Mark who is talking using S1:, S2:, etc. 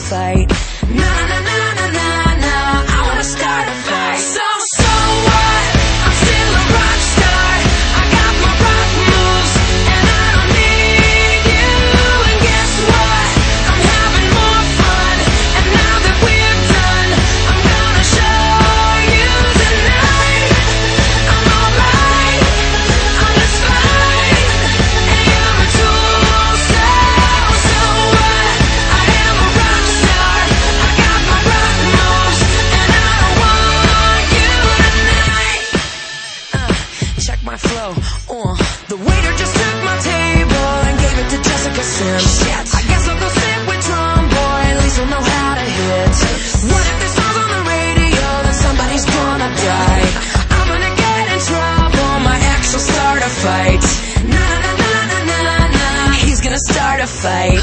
S1: fight. Na na na na na na, I wanna start a fight. So what? I'm still a rock star. I got my rock moves, and I don't need you. And guess what? I'm having more fun. And now that we're done, I'm gonna show you tonight. I'm alright, I'm just fine. And you're a tool, so what? I am a rock star. I got my rock moves, and I don't want you tonight. Check my flow. The waiter just took my table and gave it to Jessica Sims. Shit. I guess I'll go sit with Drum Boy, at least we'll know how to hit. What if this song's on the radio, then somebody's gonna die? I'm gonna get in trouble, my ex will start a fight. Na na na na na na, he's gonna start a fight.